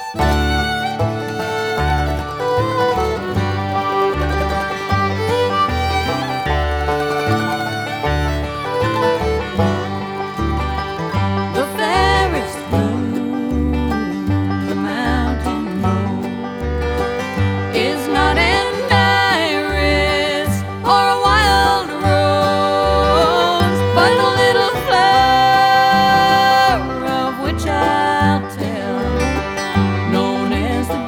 The fairest blue, the mountain road, is not an iris or a wild rose, but a little flower of which I'll tell, known as the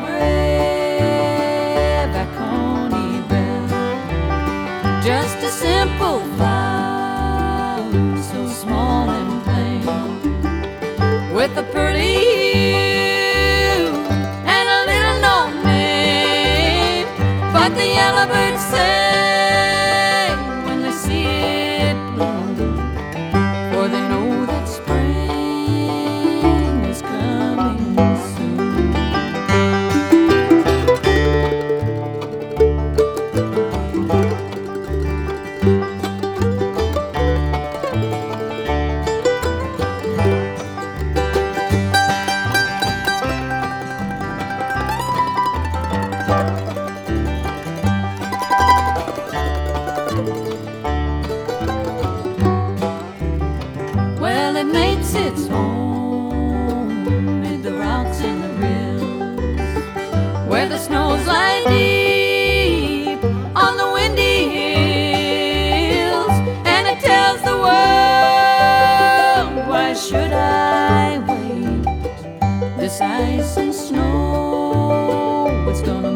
brave Akoni Bell. Just a simple vow, so small and plain, with a pretty hue and a little known name. But the yellowbirds say when they see it bloom, for they know that spring is coming soon. Well, it makes its home amid the rocks and the rills, where the snows lie deep on the windy hills, and it tells the world, why should I wait? This ice and snow, it's gonna